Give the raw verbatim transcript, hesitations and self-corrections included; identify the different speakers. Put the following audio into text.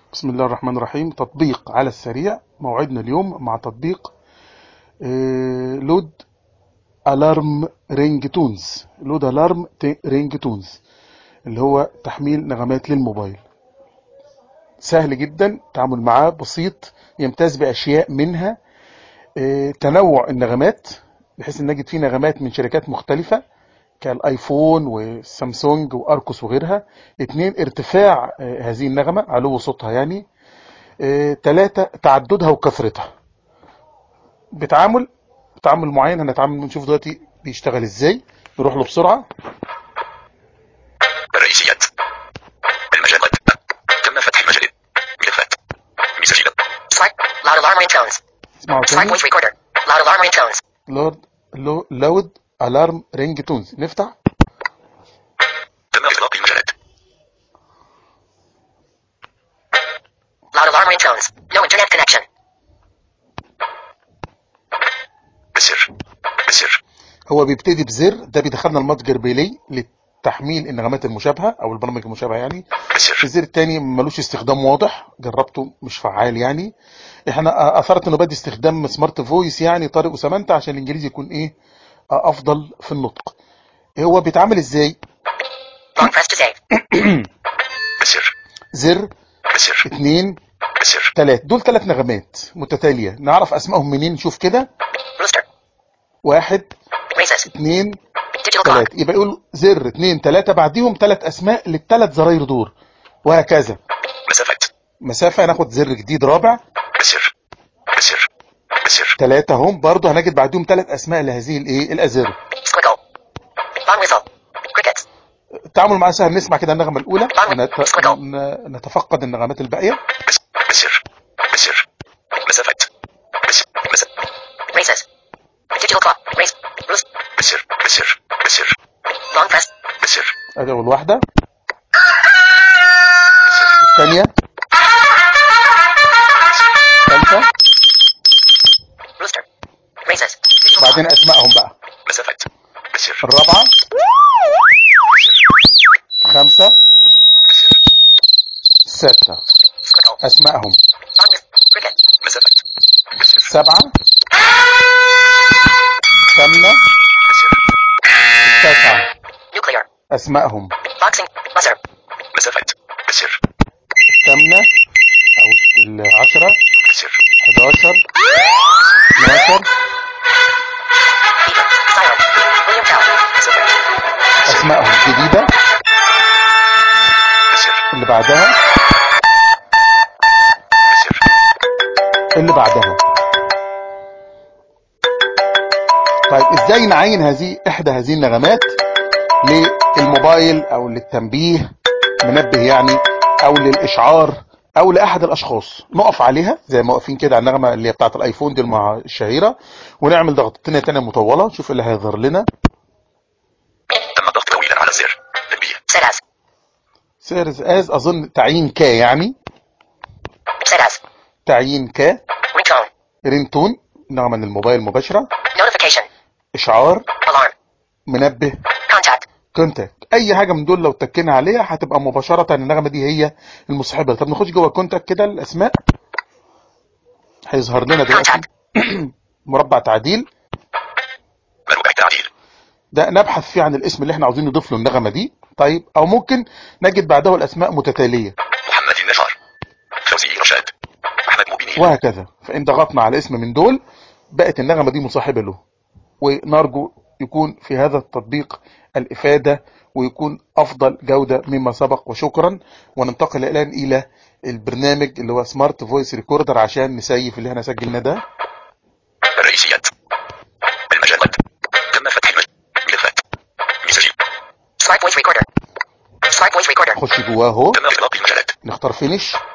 Speaker 1: بسم الله الرحمن الرحيم. تطبيق على السريع، موعدنا اليوم مع تطبيق آه، لود الارم رينج تونز لود الارم رينج تونز اللي هو تحميل نغمات للموبايل. سهل جدا، التعامل معاه بسيط، يمتاز باشياء منها آه، تنوع النغمات، بحيث ان نجد فيه نغمات من شركات مختلفة كالايفون والسامسونج واركوس وغيرها. اتنين، ارتفاع آه، هذه النغمة، علو صوتها يعني. آه، تلاتة، تعددها وكثرتها. بتعامل تعامل معين هنتعامل نشوف دلوقتي بيشتغل ازاي. نروح له بسرعة.
Speaker 2: الرئيسيات، المجالات، تم فتح المجال، ملفات، مسجلة. Start loud alarm ringtones.
Speaker 1: اسمعوا
Speaker 2: Start
Speaker 1: تاني.
Speaker 2: voice recorder. Loud alarm ringtones.
Speaker 1: لود لو لود الارم رينج تونز. نفتح.
Speaker 2: تم اغلاق المجالات. Loud alarm ringtones. No internet connection. بسر بسر
Speaker 1: هو بيبتدي بزر، ده بيدخلنا المتجر بيلي لتحميل النغمات المشابهة او البرامج المشابهة يعني.
Speaker 2: بسر
Speaker 1: الزر التاني ملوش استخدام واضح، جربته مش فعال يعني. احنا اثرت انه بدي استخدام سمارت فويس يعني طارق وسمنت عشان الانجليزي يكون ايه افضل في النطق. هو بيتعامل ازاي؟
Speaker 2: long press to save. بسر
Speaker 1: زر،
Speaker 2: بسر
Speaker 1: اتنين،
Speaker 2: بسر
Speaker 1: تلات، دول تلات نغمات متتالية. نعرف اسمائهم منين؟ نشوف كده.
Speaker 2: rooster
Speaker 1: واحد،
Speaker 2: raises
Speaker 1: اتنين،
Speaker 2: digital clock
Speaker 1: تلات، يبقى يقول زر اتنين تلاتة بعديهم تلات اسماء للتلات زراير دول، وهكذا.
Speaker 2: مسافات
Speaker 1: مسافة هناخد زر جديد رابع،
Speaker 2: بسر بسر بسر
Speaker 1: تلاتة هم برضو هنجد بعديهم تلات اسماء لهذه الايه الازر.
Speaker 2: squiggle long whistle crickets
Speaker 1: التعامل معاه سهل. نسمع كده النغمة الاولى
Speaker 2: long
Speaker 1: ونت...
Speaker 2: squiggle
Speaker 1: ن- نتفقد النغمات الباقية.
Speaker 2: بس بسر بسر مسافات بس بس raises digital clock raise roost بسر بسر بسر long press بسر
Speaker 1: ادي اول واحدة.
Speaker 2: بسر
Speaker 1: الثانية، الثالثة،
Speaker 2: rooster raises digital clock
Speaker 1: بعدين اسمائهم بقى.
Speaker 2: مسافات بسر
Speaker 1: الرابعة،
Speaker 2: بسر
Speaker 1: خمسة،
Speaker 2: بسر
Speaker 1: ستة،
Speaker 2: squiggle
Speaker 1: اسمائهم.
Speaker 2: long whistle cricket مسافات بسر
Speaker 1: سبعة، ثامنة،
Speaker 2: بسر
Speaker 1: التاسعة،
Speaker 2: nuclear
Speaker 1: اسمائهم.
Speaker 2: boxing buzzer مسافات بسر
Speaker 1: الثامنة او العشرة،
Speaker 2: بسر
Speaker 1: حداشر، اتناشر،
Speaker 2: beaver siren William Tell مسافات بسر
Speaker 1: اسمائهم جديدة.
Speaker 2: بسر
Speaker 1: اللي بعدها،
Speaker 2: بسر
Speaker 1: اللي بعدها. طيب ازاي نعين هذه احدى هذه النغمات للموبايل او للتنبيه، منبه يعني، او للاشعار، او لاحد الاشخاص؟ نقف عليها زي ما واقفين كده على النغمه اللي هي بتاعه الايفون دي المع- الشهيره، ونعمل ضغطتين تانية مطوله. نشوف اللي هيظهر لنا.
Speaker 2: تم الضغط طويلا على الزر تنبيه set as
Speaker 1: سيرز از، اظن تعيين ك يعني.
Speaker 2: set as
Speaker 1: تعيين ك.
Speaker 2: ringtone
Speaker 1: رينتون، نغمه من الموبايل مباشره.
Speaker 2: notification
Speaker 1: اشعار،
Speaker 2: alarm
Speaker 1: منبه،
Speaker 2: contact
Speaker 1: كونتاكت. اي حاجه من دول لو اتكينا عليها هتبقى مباشره النغمه دي هي المصاحبه. طب نخش جوه كونتاكت كده الاسماء، هيظهر لنا دلوقتي مربع تعديل.
Speaker 2: مربع تعديل
Speaker 1: ده نبحث فيه عن الاسم اللي احنا عاوزين نضيف له النغمه دي. طيب، او ممكن نجد بعده الاسماء متتاليه
Speaker 2: محمد النجار فوزي رشاد احمد مبينين
Speaker 1: وهكذا. فان ضغطنا على اسم من دول بقت النغمه دي مصاحبه له. ونرجو يكون في هذا التطبيق الافاده، ويكون افضل جوده مما سبق. وشكرا. وننتقل الان الى البرنامج اللي هو سمارت فويس ريكوردر عشان نسيف اللي احنا سجلناه ده.
Speaker 2: الرئيسيات المجالات تم فتح المجال ملفات مسجل Start voice recorder Start voice recorder
Speaker 1: نخش جواه اهو،
Speaker 2: تم اغلاق المجالات
Speaker 1: نختار فينيش.